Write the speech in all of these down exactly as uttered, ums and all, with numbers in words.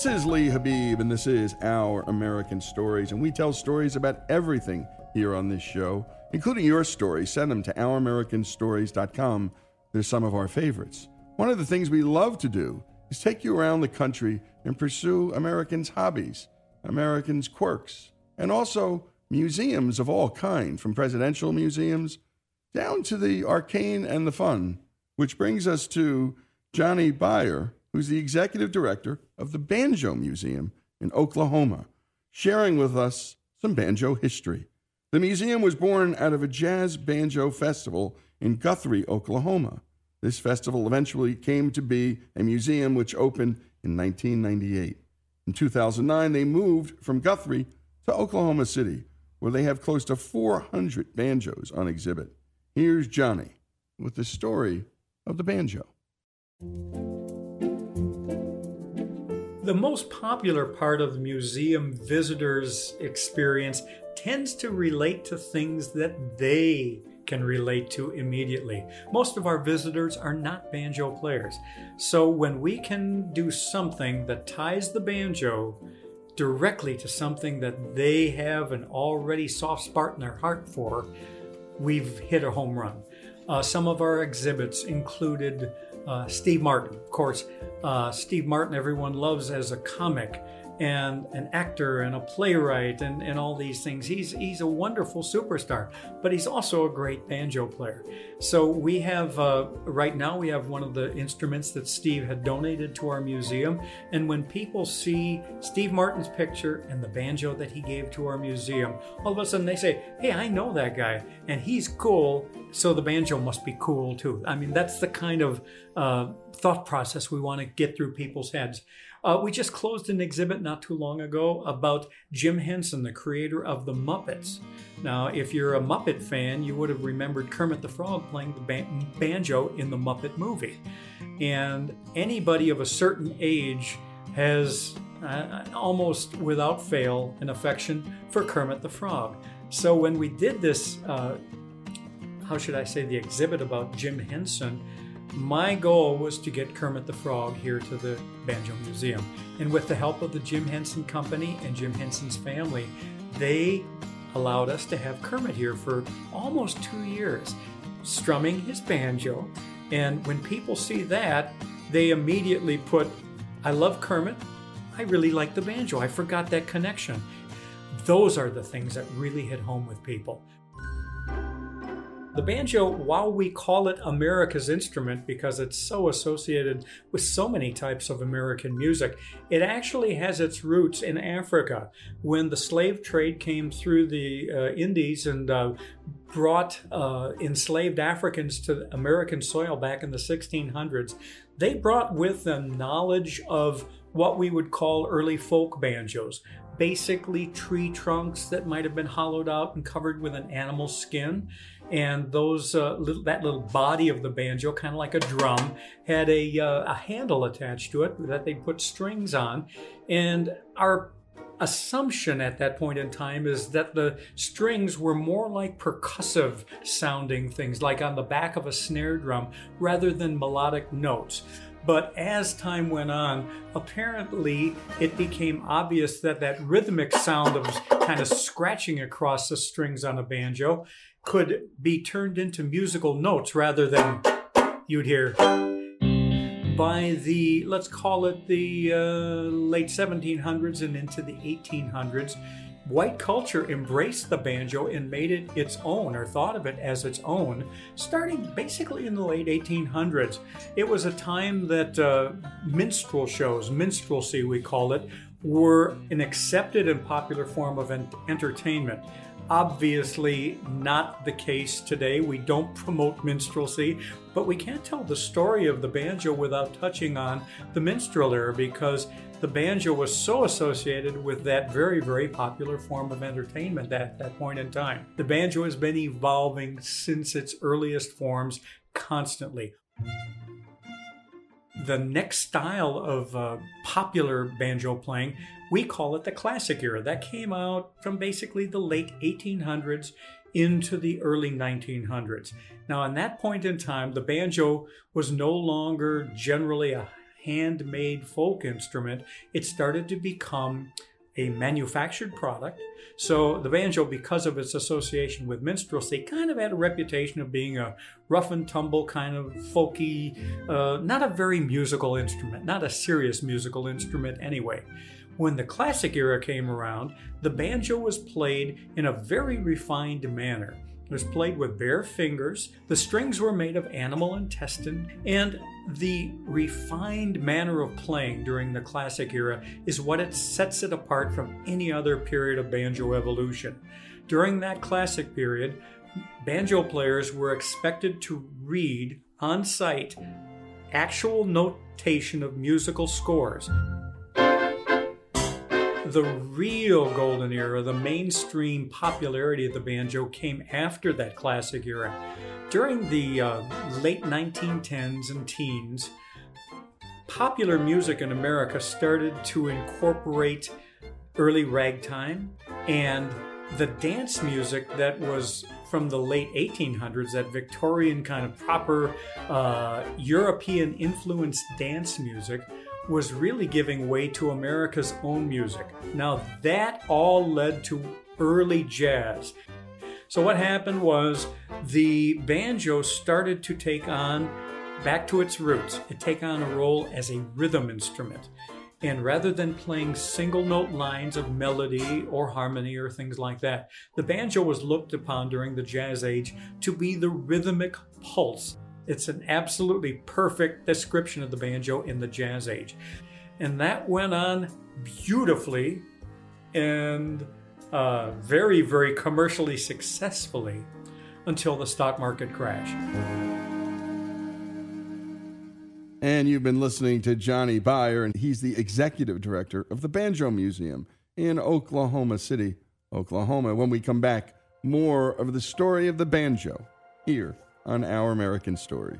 This is Lee Habib, and this is Our American Stories, and we tell stories about everything here on this show, including your stories. Send them to our american stories dot com. They're some of our favorites. One of the things we love to do is take you around the country and pursue Americans' hobbies, Americans' quirks, and also museums of all kinds, from presidential museums down to the arcane and the fun, which brings us to Johnny Beyer, who's the executive director of the Banjo Museum in Oklahoma, sharing with us some banjo history. The museum was born out of a jazz banjo festival in Guthrie, Oklahoma. This festival eventually came to be a museum which opened in nineteen ninety-eight. In two thousand nine, they moved from Guthrie to Oklahoma City, where they have close to four hundred banjos on exhibit. Here's Johnny with the story of the banjo. The most popular part of the museum visitors' experience tends to relate to things that they can relate to immediately. Most of our visitors are not banjo players. So when we can do something that ties the banjo directly to something that they have an already soft spot in their heart for, we've hit a home run. Uh, some of our exhibits included uh, Steve Martin. Of course, uh, Steve Martin everyone loves as a comic and an actor and a playwright and, and all these things. He's, he's a wonderful superstar, but he's also a great banjo player. So we have, uh, right now we have one of the instruments that Steve had donated to our museum. And when people see Steve Martin's picture and the banjo that he gave to our museum, all of a sudden they say, hey, I know that guy and he's cool, so the banjo must be cool too. I mean, that's the kind of uh, thought process we want to get through people's heads. Uh, we just closed an exhibit not too long ago about Jim Henson, the creator of the Muppets. Now, if you're a Muppet fan, you would have remembered Kermit the Frog playing the ban- banjo in the Muppet movie. And anybody of a certain age has uh, almost without fail an affection for Kermit the Frog. So when we did this, uh, how should I say, the exhibit about Jim Henson, my goal was to get Kermit the Frog here to the Banjo Museum. And with the help of the Jim Henson Company and Jim Henson's family, they allowed us to have Kermit here for almost two years, strumming his banjo. And when people see that, they immediately put, I love Kermit, I really like the banjo, I forgot that connection. Those are the things that really hit home with people. The banjo, while we call it America's instrument because it's so associated with so many types of American music, it actually has its roots in Africa. When the slave trade came through the uh, Indies and uh, brought uh, enslaved Africans to American soil back in the sixteen hundreds, they brought with them knowledge of what we would call early folk banjos. Basically tree trunks that might have been hollowed out and covered with an animal skin. And those uh, little, that little body of the banjo, kind of like a drum, had a, uh, a handle attached to it that they put strings on. And our assumption at that point in time is that the strings were more like percussive sounding things, like on the back of a snare drum, rather than melodic notes. But as time went on, apparently it became obvious that that rhythmic sound of kind of scratching across the strings on a banjo could be turned into musical notes rather than you'd hear. By the, let's call it the uh, late seventeen hundreds and into the eighteen hundreds, white culture embraced the banjo and made it its own, or thought of it as its own, starting basically in the late eighteen hundreds. It was a time that uh, minstrel shows, minstrelsy we call it, were an accepted and popular form of ent- entertainment. Obviously not the case today. We don't promote minstrelsy, but we can't tell the story of the banjo without touching on the minstrel era, because the banjo was so associated with that very, very popular form of entertainment at that point in time. The banjo has been evolving since its earliest forms constantly. The next style of uh, popular banjo playing, we call it the classic era. That came out from basically the late eighteen hundreds into the early nineteen hundreds. Now, in that point in time, the banjo was no longer generally a handmade folk instrument, it started to become a manufactured product. So the banjo, because of its association with minstrelsy, kind of had a reputation of being a rough and tumble kind of folky, uh, not a very musical instrument, not a serious musical instrument anyway. When the classic era came around, the banjo was played in a very refined manner. It was played with bare fingers, the strings were made of animal intestine, and the refined manner of playing during the classic era is what it sets it apart from any other period of banjo evolution. During that classic period, banjo players were expected to read on sight actual notation of musical scores. The real golden era, the mainstream popularity of the banjo came after that classic era. During the uh, late nineteen tens and teens, popular music in America started to incorporate early ragtime and the dance music that was from the late eighteen hundreds, that Victorian kind of proper uh, European influenced dance music, was really giving way to America's own music. Now that all led to early jazz. So what happened was the banjo started to take on, back to its roots, it take on a role as a rhythm instrument. And rather than playing single note lines of melody or harmony or things like that, the banjo was looked upon during the jazz age to be the rhythmic pulse. It's an absolutely perfect description of the banjo in the jazz age. And that went on beautifully and uh, very, very commercially successfully until the stock market crash. And you've been listening to Johnny Beyer, and he's the executive director of the Banjo Museum in Oklahoma City, Oklahoma. When we come back, more of the story of the banjo here on Our American Stories.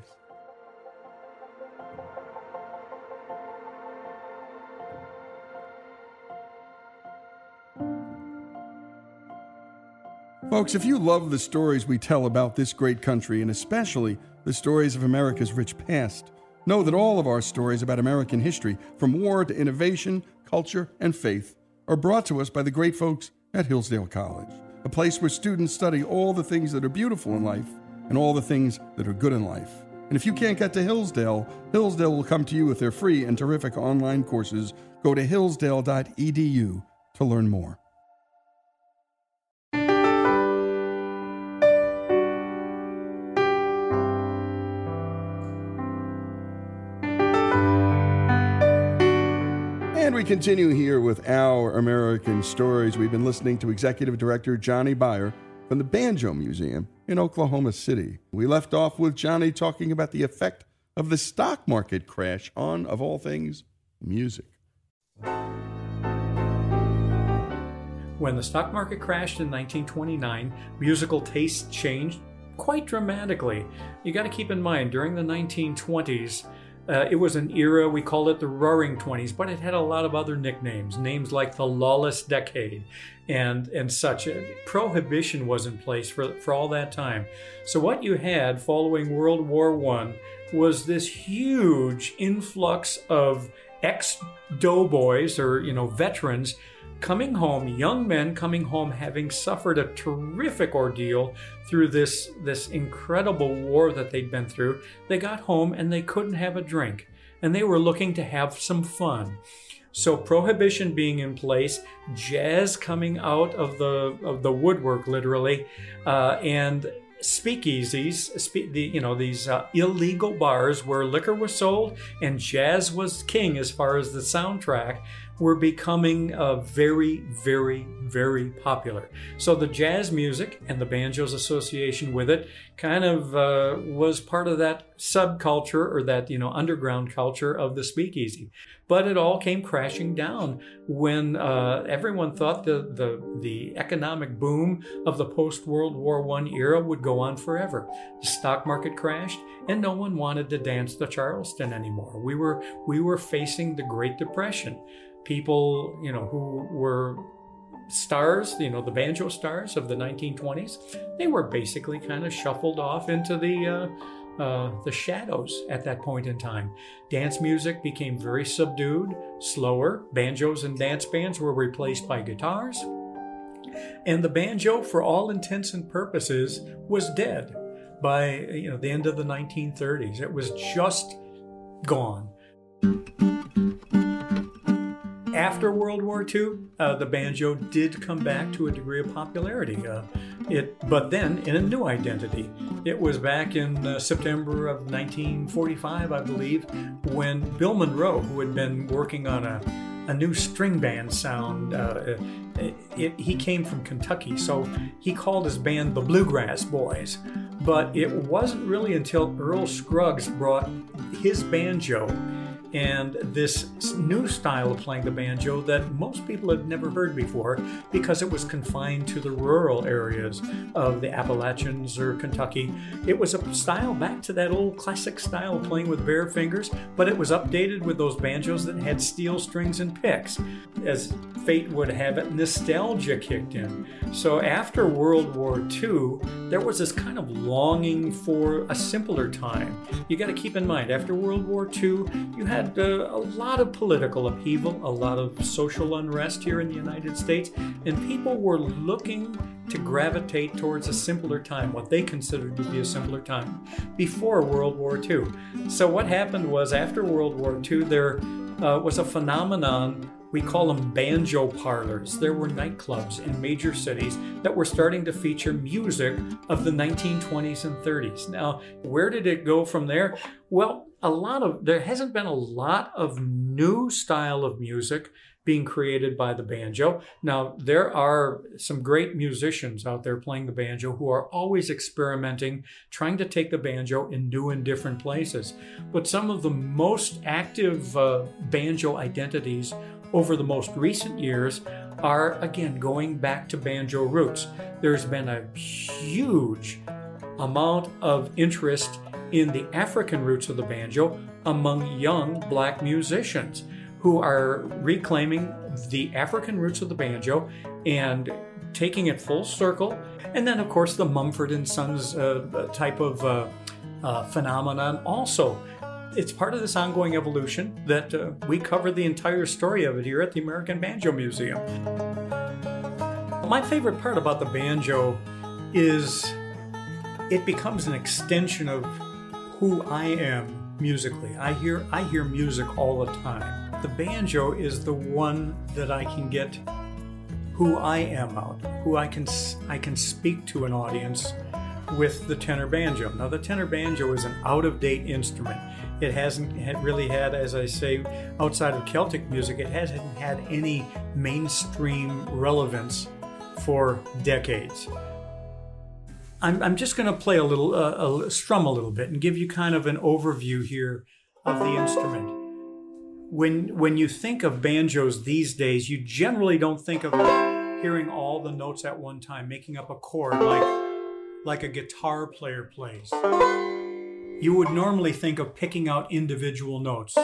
Folks, if you love the stories we tell about this great country, and especially the stories of America's rich past, know that all of our stories about American history, from war to innovation, culture, and faith, are brought to us by the great folks at Hillsdale College, a place where students study all the things that are beautiful in life and all the things that are good in life. And if you can't get to Hillsdale, Hillsdale will come to you with their free and terrific online courses. Go to hillsdale dot e d u to learn more. And we continue here with Our American Stories. We've been listening to Executive Director Johnny Beyer from the Banjo Museum in Oklahoma City. We left off with Johnny talking about the effect of the stock market crash on, of all things, music. When the stock market crashed in nineteen twenty-nine, musical tastes changed quite dramatically. You got to keep in mind, during the nineteen twenties, Uh, it was an era, we called it the Roaring Twenties, but it had a lot of other nicknames, names like the Lawless Decade and and such. Prohibition was in place for, for all that time. So what you had following World War One was this huge influx of ex-doughboys, or, you know, veterans, coming home, young men coming home having suffered a terrific ordeal through this, this incredible war that they'd been through. They got home and they couldn't have a drink, and they were looking to have some fun. So prohibition being in place, jazz coming out of the of the woodwork, literally, uh, and speakeasies, spe- the, you know, these uh, illegal bars where liquor was sold and jazz was king as far as the soundtrack, were becoming uh, very, very, very popular. So the jazz music and the banjo's association with it kind of uh, was part of that subculture, or that, you know, underground culture of the speakeasy. But it all came crashing down when uh, everyone thought the, the, the economic boom of the post-World War One era would go on forever. The stock market crashed, and no one wanted to dance the Charleston anymore. We were, we were facing the Great Depression. People, you know, who were stars, you know, the banjo stars of the nineteen twenties, they were basically kind of shuffled off into the uh, uh, the shadows at that point in time. Dance music became very subdued, slower. Banjos and dance bands were replaced by guitars. And the banjo, for all intents and purposes, was dead by you know the end of the nineteen thirties. It was just gone. After World War Two, uh, the banjo did come back to a degree of popularity. Uh, it, but then in a new identity. It was back in uh, September of nineteen forty-five, I believe, when Bill Monroe, who had been working on a, a new string band sound, uh, it, it, he came from Kentucky, so he called his band the Bluegrass Boys. But it wasn't really until Earl Scruggs brought his banjo and this new style of playing the banjo that most people had never heard before, because it was confined to the rural areas of the Appalachians or Kentucky. It was a style back to that old classic style of playing with bare fingers, but it was updated with those banjos that had steel strings and picks. As fate would have it, nostalgia kicked in. So after World War Two, there was this kind of longing for a simpler time. You got to keep in mind, after World War Two, you had Uh, a lot of political upheaval, a lot of social unrest here in the United States, and people were looking to gravitate towards a simpler time, what they considered to be a simpler time, before World War Two. So what happened was, after World War Two, there uh, was a phenomenon. We call them banjo parlors. There were nightclubs in major cities that were starting to feature music of the nineteen twenties and thirties. Now, where did it go from there? Well, a lot of, there hasn't been a lot of new style of music being created by the banjo. Now, there are some great musicians out there playing the banjo who are always experimenting, trying to take the banjo in new and different places. But some of the most active uh, banjo identities over the most recent years are, again, going back to banjo roots. There's been a huge amount of interest in the African roots of the banjo among young black musicians who are reclaiming the African roots of the banjo and taking it full circle. And then, of course, the Mumford and Sons uh, type of uh, uh, phenomenon also. It's part of this ongoing evolution that uh, we cover the entire story of it here at the American Banjo Museum. My favorite part about the banjo is it becomes an extension of who I am musically. I hear I hear music all the time. The banjo is the one that I can get who I am out, who I can I can speak to an audience with the tenor banjo. Now, the tenor banjo is an out-of-date instrument. It hasn't had really had, as I say, outside of Celtic music, it hasn't had any mainstream relevance for decades. I'm, I'm just going to play a little, uh, a, strum a little bit and give you kind of an overview here of the instrument. When, when you think of banjos these days, you generally don't think of hearing all the notes at one time, making up a chord like, like a guitar player plays. You would normally think of picking out individual notes.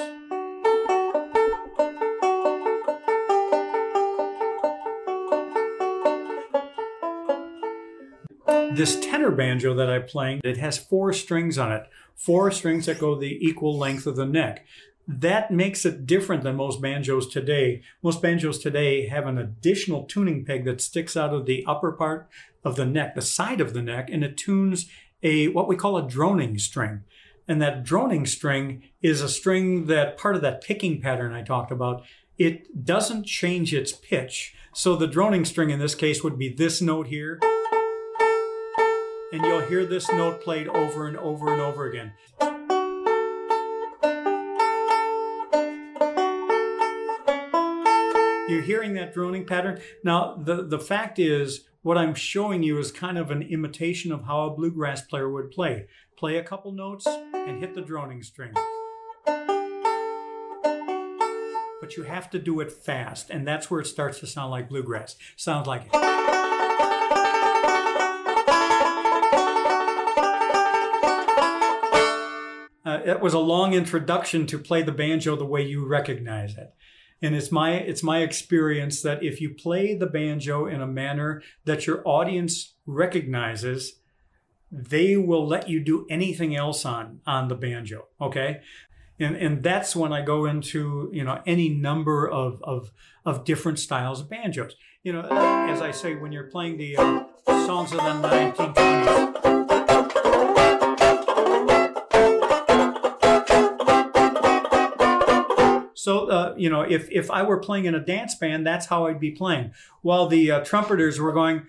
This tenor banjo that I'm playing, it has four strings on it, four strings that go the equal length of the neck. That makes it different than most banjos today. Most banjos today have an additional tuning peg that sticks out of the upper part of the neck, the side of the neck, and it tunes a what we call a droning string. And that droning string is a string that, part of that picking pattern I talked about, it doesn't change its pitch. So the droning string in this case would be this note here. And you'll hear this note played over and over and over again. You're hearing that droning pattern. Now, the, the fact is, what I'm showing you is kind of an imitation of how a bluegrass player would play. Play a couple notes and hit the droning string. But you have to do it fast, and that's where it starts to sound like bluegrass. Sounds like it. Uh, it was a long introduction to play the banjo the way you recognize it. And it's my, it's my experience that if you play the banjo in a manner that your audience recognizes, they will let you do anything else on, on the banjo, okay? And and that's when I go into, you know, any number of, of, of different styles of banjos. You know, as I say, when you're playing the uh, songs of the nineteen twenties, so, uh, you know, if, if I were playing in a dance band, that's how I'd be playing. While the uh, trumpeters were going...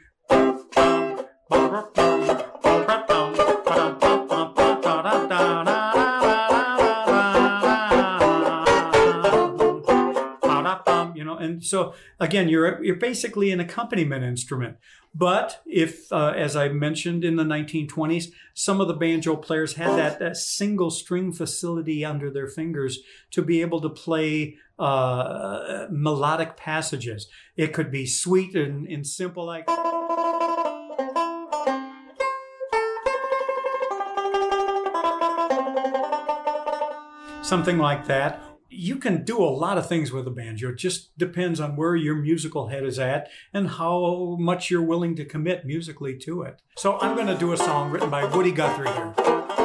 You know, and so, again, you're, you're basically an accompaniment instrument. But if, uh, as I mentioned in the nineteen twenties, some of the banjo players had that, that single string facility under their fingers to be able to play uh, melodic passages. It could be sweet and, and simple, like... something like that. You can do a lot of things with a banjo. It just depends on where your musical head is at and how much you're willing to commit musically to it. So I'm going to do a song written by Woody Guthrie here.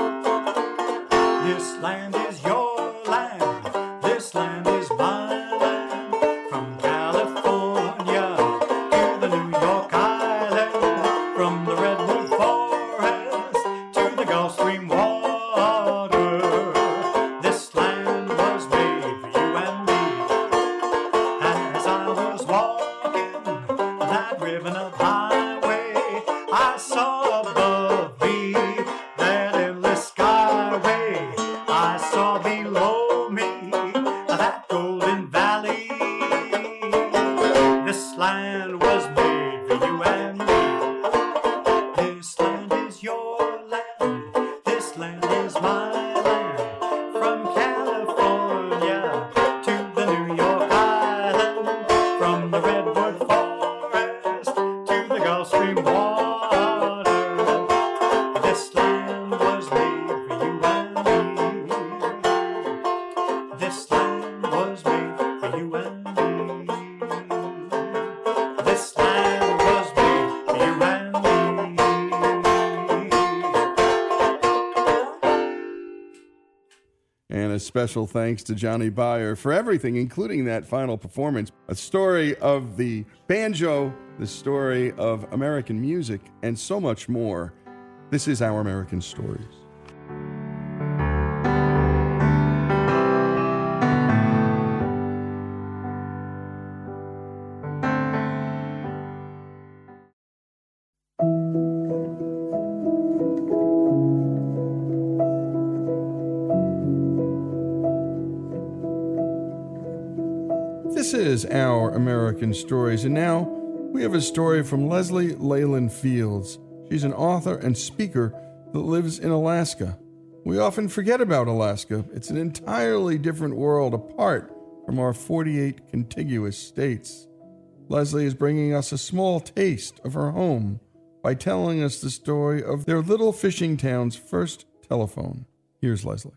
This land is your land. This land is my land. From California to the New York Island. From the Redwood Forest to the Gulf Stream water. Special thanks to Johnny Beyer for everything, including that final performance. A story of the banjo, the story of American music, and so much more. This is Our American Stories. This is Our American Stories, and now we have a story from Leslie Leyland Fields. She's an author and speaker that lives in Alaska. We often forget about Alaska. It's an entirely different world apart from our forty-eight contiguous states. Leslie is bringing us a small taste of her home by telling us the story of their little fishing town's first telephone. Here's Leslie.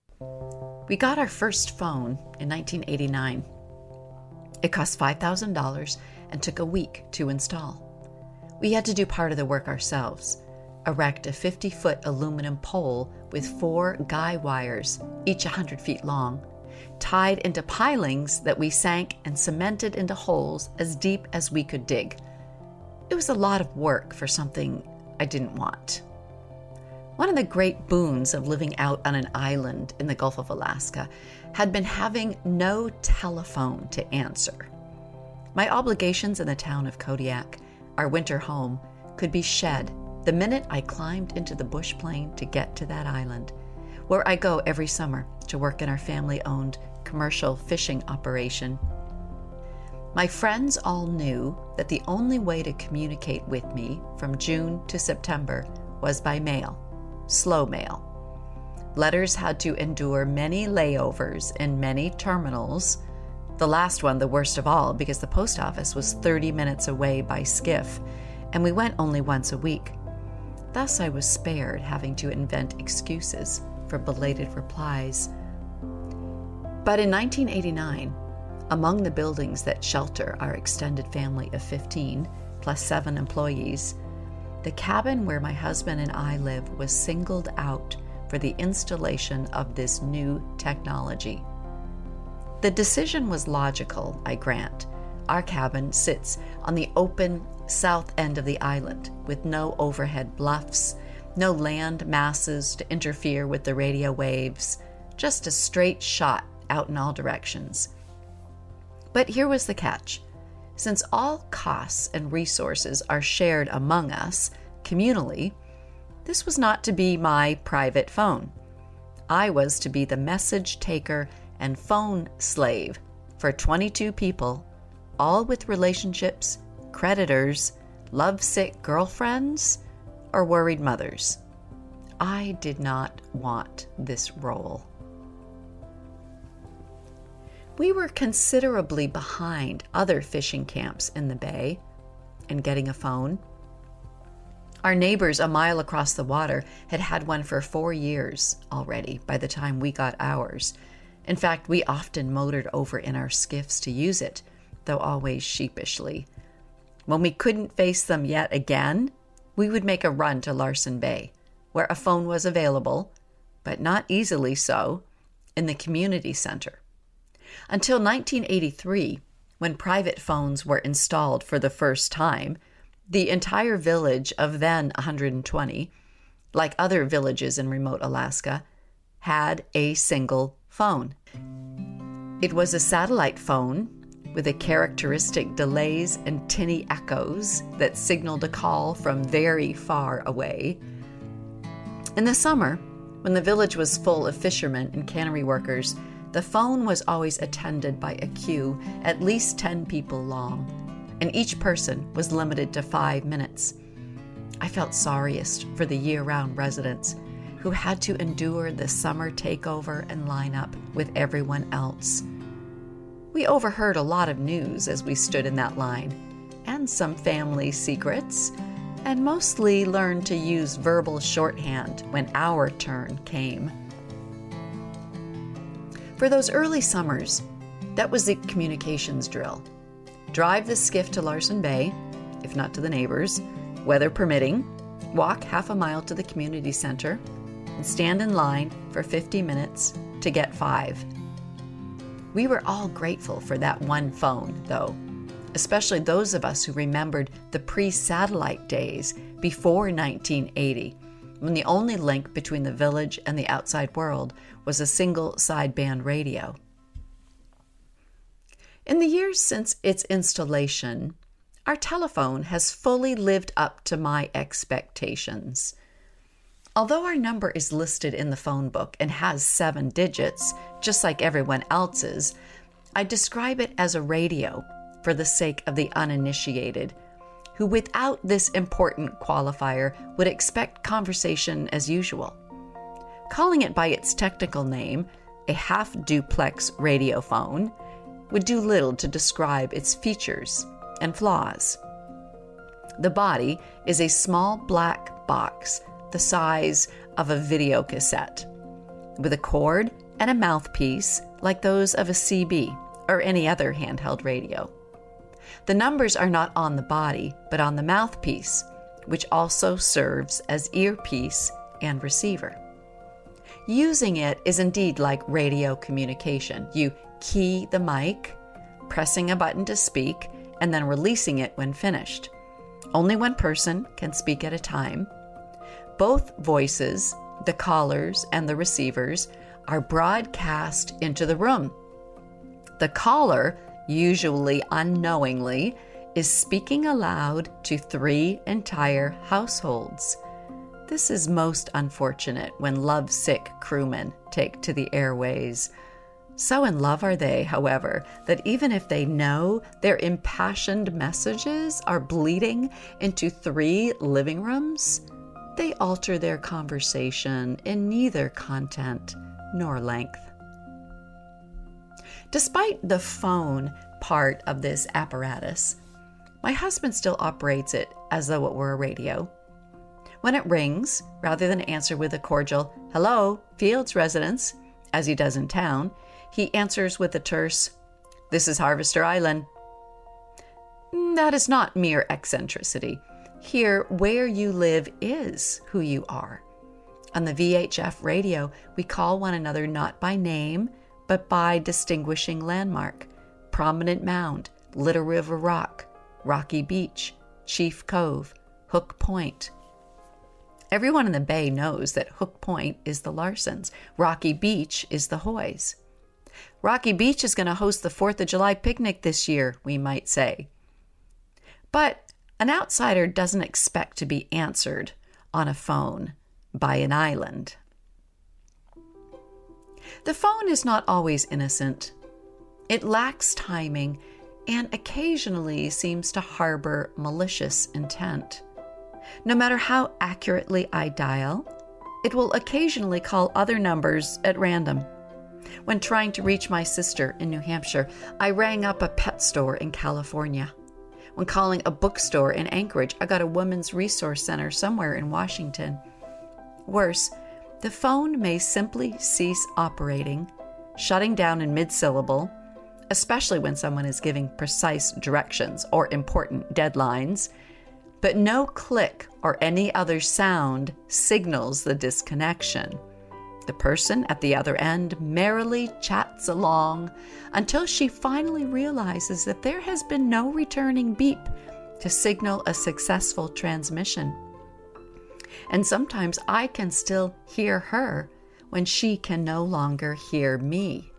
We got our first phone in nineteen eighty-nine. It cost five thousand dollars and took a week to install. We had to do part of the work ourselves, erect a fifty-foot aluminum pole with four guy wires, each one hundred feet long, tied into pilings that we sank and cemented into holes as deep as we could dig. It was a lot of work for something I didn't want. One of the great boons of living out on an island in the Gulf of Alaska had been having no telephone to answer. My obligations in the town of Kodiak, our winter home, could be shed the minute I climbed into the bush plane to get to that island, where I go every summer to work in our family-owned commercial fishing operation. My friends all knew that the only way to communicate with me from June to September was by mail. Slow mail. Letters had to endure many layovers in many terminals, the last one the worst of all because the post office was thirty minutes away by skiff, and we went only once a week. Thus I was spared having to invent excuses for belated replies. But in nineteen eighty-nine, among the buildings that shelter our extended family of fifteen, plus seven employees, the cabin where my husband and I live was singled out for the installation of this new technology. The decision was logical, I grant. Our cabin sits on the open south end of the island with no overhead bluffs, no land masses to interfere with the radio waves, just a straight shot out in all directions. But here was the catch. Since all costs and resources are shared among us communally, this was not to be my private phone. I was to be the message taker and phone slave for twenty-two people, all with relationships, creditors, lovesick girlfriends, or worried mothers. I did not want this role. We were considerably behind other fishing camps in the bay in getting a phone. Our neighbors a mile across the water had had one for four years already by the time we got ours. In fact, we often motored over in our skiffs to use it, though always sheepishly. When we couldn't face them yet again, we would make a run to Larsen Bay, where a phone was available, but not easily so, in the community center. Until nineteen eighty-three, when private phones were installed for the first time, the entire village of then one hundred twenty, like other villages in remote Alaska, had a single phone. It was a satellite phone with a characteristic delays and tinny echoes that signaled a call from very far away. In the summer, when the village was full of fishermen and cannery workers, the phone was always attended by a queue at least ten people long, and each person was limited to five minutes. I felt sorriest for the year-round residents who had to endure the summer takeover and lineup with everyone else. We overheard a lot of news as we stood in that line, and some family secrets, and mostly learned to use verbal shorthand when our turn came. For those early summers, that was the communications drill. Drive the skiff to Larsen Bay, if not to the neighbors, weather permitting, walk half a mile to the community center, and stand in line for fifty minutes to get five. We were all grateful for that one phone, though, especially those of us who remembered the pre-satellite days before nineteen eighty, when the only link between the village and the outside world was a single sideband radio. In the years since its installation, our telephone has fully lived up to my expectations. Although our number is listed in the phone book and has seven digits, just like everyone else's, I describe it as a radio for the sake of the uninitiated, who without this important qualifier would expect conversation as usual. Calling it by its technical name, a half-duplex radiophone, would do little to describe its features and flaws. The body is a small black box the size of a video cassette, with a cord and a mouthpiece like those of a C B or any other handheld radio. The numbers are not on the body, but on the mouthpiece, which also serves as earpiece and receiver. Using it is indeed like radio communication. You key the mic, pressing a button to speak, and then releasing it when finished. Only one person can speak at a time. Both voices, the callers and the receivers, are broadcast into the room. The caller, usually unknowingly, is speaking aloud to three entire households. This is most unfortunate when lovesick crewmen take to the airways. So in love are they, however, that even if they know their impassioned messages are bleeding into three living rooms, they alter their conversation in neither content nor length. Despite the phone part of this apparatus, my husband still operates it as though it were a radio. When it rings, rather than answer with a cordial, "Hello, Fields residents," as he does in town, he answers with a terse, "This is Harvester Island." That is not mere eccentricity. Here, where you live is who you are. On the V H F radio, we call one another not by name, but by distinguishing landmark: Prominent Mound, Little River Rock, Rocky Beach, Chief Cove, Hook Point. Everyone in the Bay knows that Hook Point is the Larsons. Rocky Beach is the Hoys. Rocky Beach is going to host the fourth of July picnic this year, we might say. But an outsider doesn't expect to be answered on a phone by an island. The phone is not always innocent. It lacks timing and occasionally seems to harbor malicious intent. No matter how accurately I dial, it will occasionally call other numbers at random. When trying to reach my sister in New Hampshire, I rang up a pet store in California. When calling a bookstore in Anchorage, I got a women's resource center somewhere in Washington. Worse, the phone may simply cease operating, shutting down in mid-syllable, especially when someone is giving precise directions or important deadlines, but no click or any other sound signals the disconnection. The person at the other end merrily chats along until she finally realizes that there has been no returning beep to signal a successful transmission. And sometimes I can still hear her when she can no longer hear me.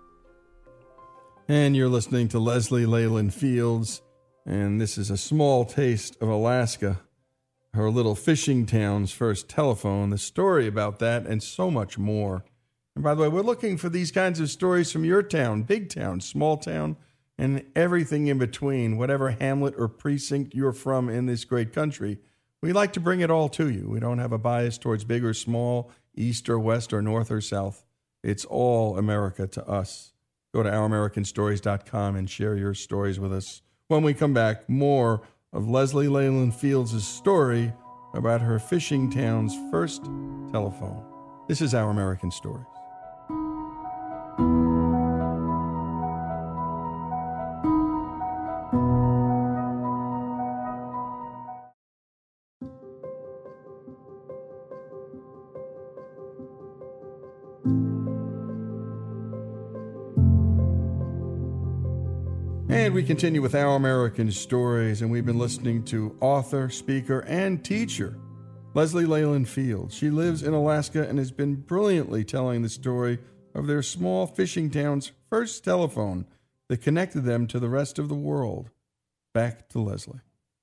And you're listening to Leslie Leyland Fields, and this is a small taste of Alaska, her little fishing town's first telephone, the story about that, and so much more. And by the way, we're looking for these kinds of stories from your town, big town, small town, and everything in between, whatever hamlet or precinct you're from in this great country. We like to bring it all to you. We don't have a bias towards big or small, east or west or north or south. It's all America to us. Go to our american stories dot com and share your stories with us. When we come back, more of Leslie Leyland Fields' story about her fishing town's first telephone. This is Our American Stories. And we continue with Our American Stories, and we've been listening to author, speaker, and teacher Leslie Leyland Fields. She lives in Alaska and has been brilliantly telling the story of their small fishing town's first telephone that connected them to the rest of the world. Back to Leslie.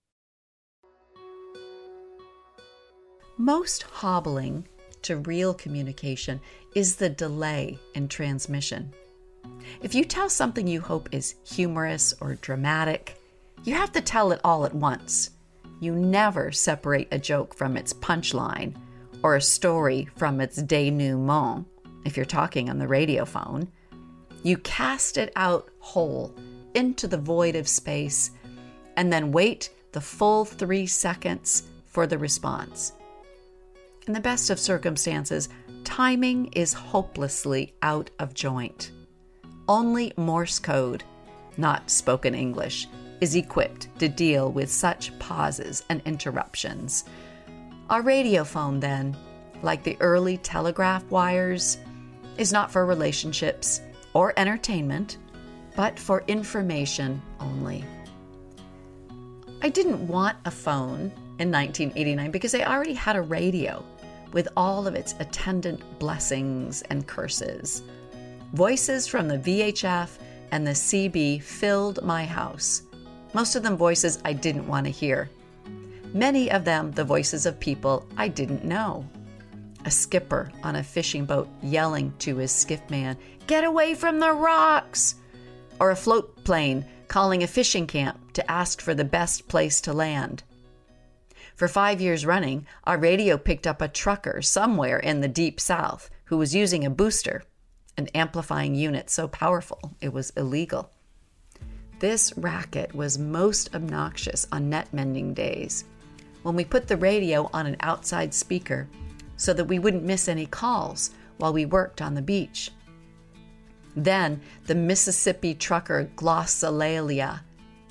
Most hobbling to real communication is the delay in transmission. If you tell something you hope is humorous or dramatic, you have to tell it all at once. You never separate a joke from its punchline or a story from its denouement if you're talking on the radio phone. You cast it out whole into the void of space and then wait the full three seconds for the response. In the best of circumstances, timing is hopelessly out of joint. Only Morse code, not spoken English, is equipped to deal with such pauses and interruptions. Our radio phone, then, like the early telegraph wires, is not for relationships or entertainment, but for information only. I didn't want a phone in nineteen eighty-nine because I already had a radio with all of its attendant blessings and curses. Voices from the V H F and the C B filled my house, most of them voices I didn't want to hear. Many of them the voices of people I didn't know. A skipper on a fishing boat yelling to his skiff man, "Get away from the rocks!" Or a float plane calling a fishing camp to ask for the best place to land. For five years running, our radio picked up a trucker somewhere in the deep south who was using a booster, an amplifying unit so powerful it was illegal. This racket was most obnoxious on net mending days, when we put the radio on an outside speaker so that we wouldn't miss any calls while we worked on the beach. Then the Mississippi trucker glossolalia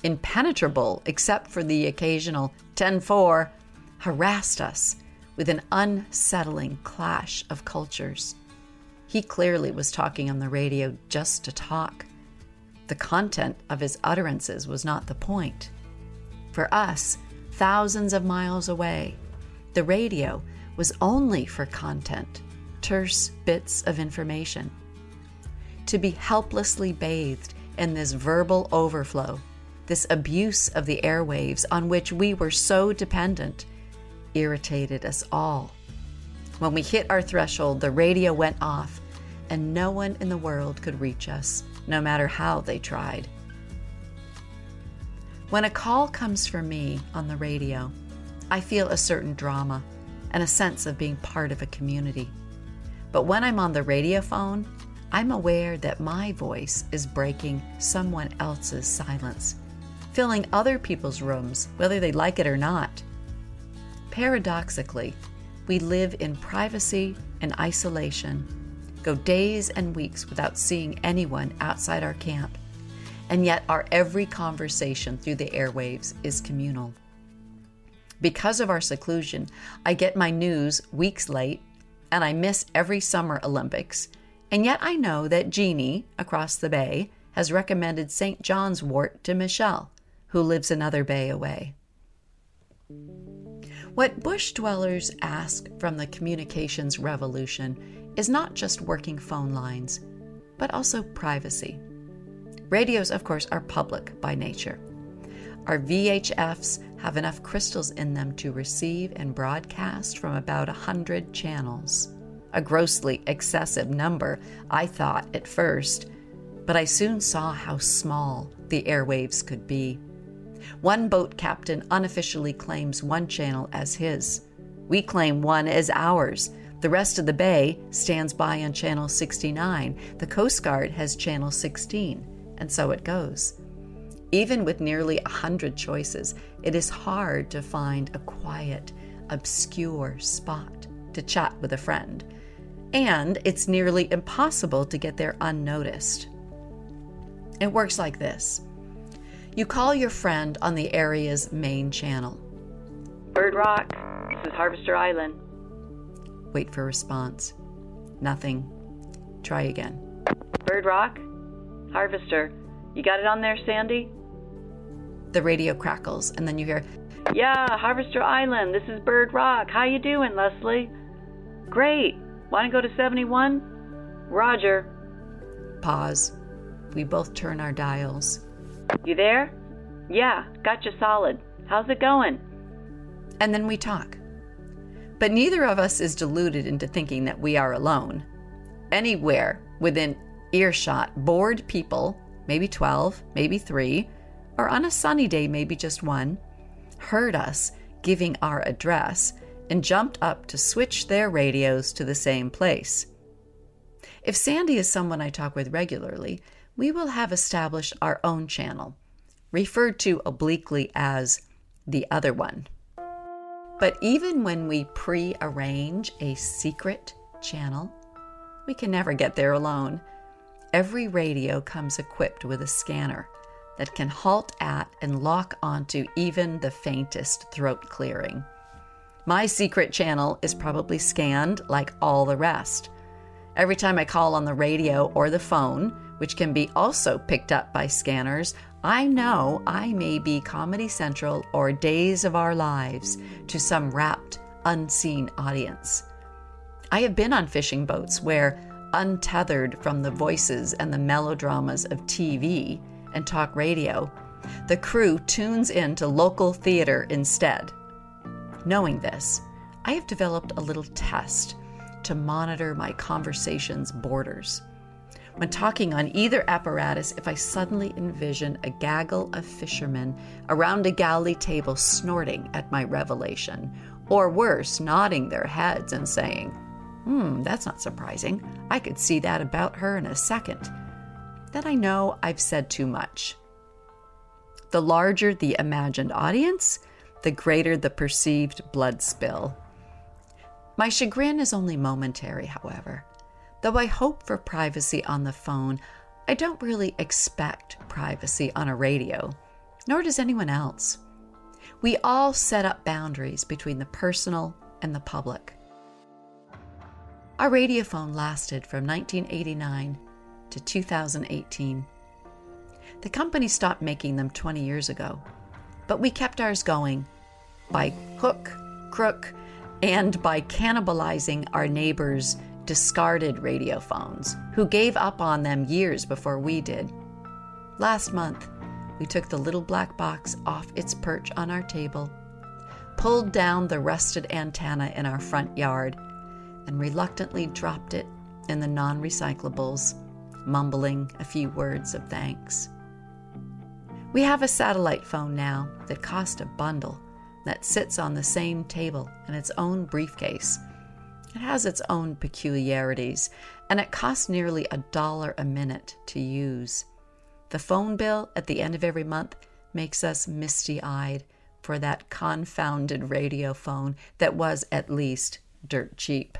impenetrable except for the occasional ten four, harassed us with an unsettling clash of cultures. He clearly was talking on the radio just to talk. The content of his utterances was not the point. For us, thousands of miles away, the radio was only for content, terse bits of information. To be helplessly bathed in this verbal overflow, this abuse of the airwaves on which we were so dependent, irritated us all. When we hit our threshold, the radio went off, and no one in the world could reach us, no matter how they tried. When a call comes from me on the radio, I feel a certain drama and a sense of being part of a community. But when I'm on the radio phone, I'm aware that my voice is breaking someone else's silence, filling other people's rooms, whether they like it or not. Paradoxically, we live in privacy and isolation, go days and weeks without seeing anyone outside our camp, and yet our every conversation through the airwaves is communal. Because of our seclusion, I get my news weeks late, and I miss every Summer Olympics, and yet I know that Jeannie, across the bay, has recommended Saint John's wort to Michelle, who lives another bay away. What bush dwellers ask from the communications revolution is not just working phone lines, but also privacy. Radios, of course, are public by nature. Our V H Fs have enough crystals in them to receive and broadcast from about one hundred channels. A grossly excessive number, I thought at first, but I soon saw how small the airwaves could be. One boat captain unofficially claims one channel as his. We claim one as ours. The rest of the bay stands by on channel sixty-nine. The Coast Guard has channel sixteen, and so it goes. Even with nearly a hundred choices, it is hard to find a quiet, obscure spot to chat with a friend. And it's nearly impossible to get there unnoticed. It works like this. You call your friend on the area's main channel. Bird Rock, this is Harvester Island. Wait for response. Nothing. Try again. Bird Rock, Harvester, you got it on there, Sandy? The radio crackles, and then you hear, Yeah, Harvester Island, this is Bird Rock. How you doing, Leslie? Great. Want to go to seventy-one? Roger. Pause. We both turn our dials. You there? Yeah, got you solid. How's it going? And then we talk. But neither of us is deluded into thinking that we are alone. Anywhere within earshot, bored people, maybe twelve, maybe three, or on a sunny day, maybe just one, heard us giving our address and jumped up to switch their radios to the same place. If Sandy is someone I talk with regularly, we will have established our own channel, referred to obliquely as the other one. But even when we pre-arrange a secret channel, we can never get there alone. Every radio comes equipped with a scanner that can halt at and lock onto even the faintest throat clearing. My secret channel is probably scanned like all the rest. Every time I call on the radio or the phone, which can be also picked up by scanners, I know I may be Comedy Central or Days of Our Lives to some rapt, unseen audience. I have been on fishing boats where, untethered from the voices and the melodramas of T V and talk radio, the crew tunes into local theater instead. Knowing this, I have developed a little test to monitor my conversation's borders. When talking on either apparatus, if I suddenly envision a gaggle of fishermen around a galley table snorting at my revelation, or worse, nodding their heads and saying, hmm, that's not surprising. I could see that about her in a second, then I know I've said too much. The larger the imagined audience, the greater the perceived blood spill. My chagrin is only momentary, however. Though I hope for privacy on the phone, I don't really expect privacy on a radio. nor does anyone else. We all set up boundaries between the personal and the public. Our radiophone lasted from nineteen eighty-nine to two thousand eighteen. The company stopped making them twenty years ago, but we kept ours going by hook, crook, and by cannibalizing our neighbors' discarded radiophones, who gave up on them years before we did. Last month, we took the little black box off its perch on our table, pulled down the rusted antenna in our front yard, and reluctantly dropped it in the non-recyclables, mumbling a few words of thanks. We have a satellite phone now that cost a bundle that sits on the same table in its own briefcase. It has its own peculiarities, and it costs nearly a dollar a minute to use. The phone bill at the end of every month makes us misty-eyed for that confounded radio phone that was at least dirt cheap.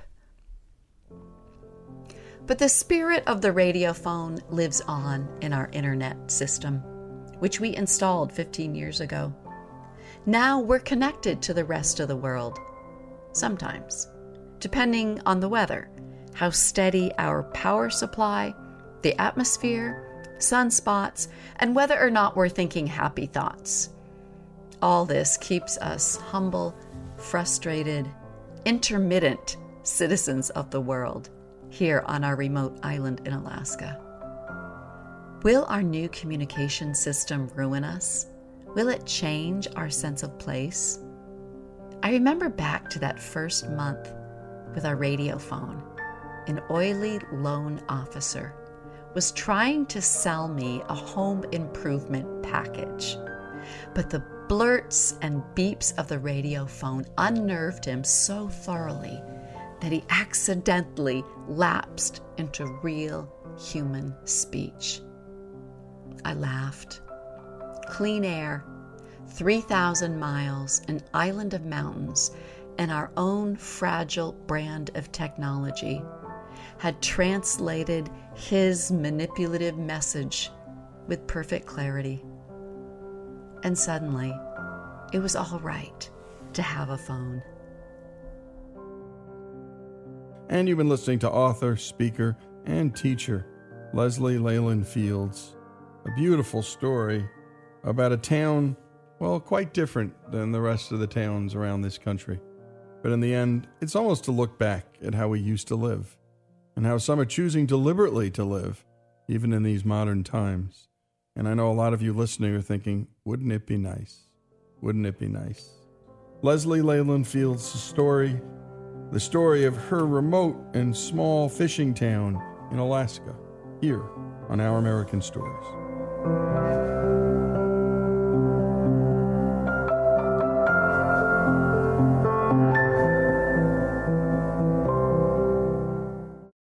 But the spirit of the radiophone lives on in our internet system, which we installed fifteen years ago. Now we're connected to the rest of the world. Sometimes, depending on the weather, how steady our power supply, the atmosphere, sunspots, and whether or not we're thinking happy thoughts. All this keeps us humble, frustrated, intermittent citizens of the world here on our remote island in Alaska. Will our new communication system ruin us? Will it change our sense of place? I remember back to that first month with our radiophone. An oily loan officer was trying to sell me a home improvement package, but the blurts and beeps of the radiophone unnerved him so thoroughly that he accidentally lapsed into real human speech. I laughed. Clean air, three thousand miles, an island of mountains, and our own fragile brand of technology had translated his manipulative message with perfect clarity. And suddenly, it was all right to have a phone. And you've been listening to author, speaker, and teacher Leslie Leyland Fields. A beautiful story about a town, well, quite different than the rest of the towns around this country. But in the end, it's almost to look back at how we used to live, and how some are choosing deliberately to live, even in these modern times. And I know a lot of you listening are thinking, wouldn't it be nice? Wouldn't it be nice? Leslie Leyland Fields' story, the story of her remote and small fishing town in Alaska, here on Our American Stories.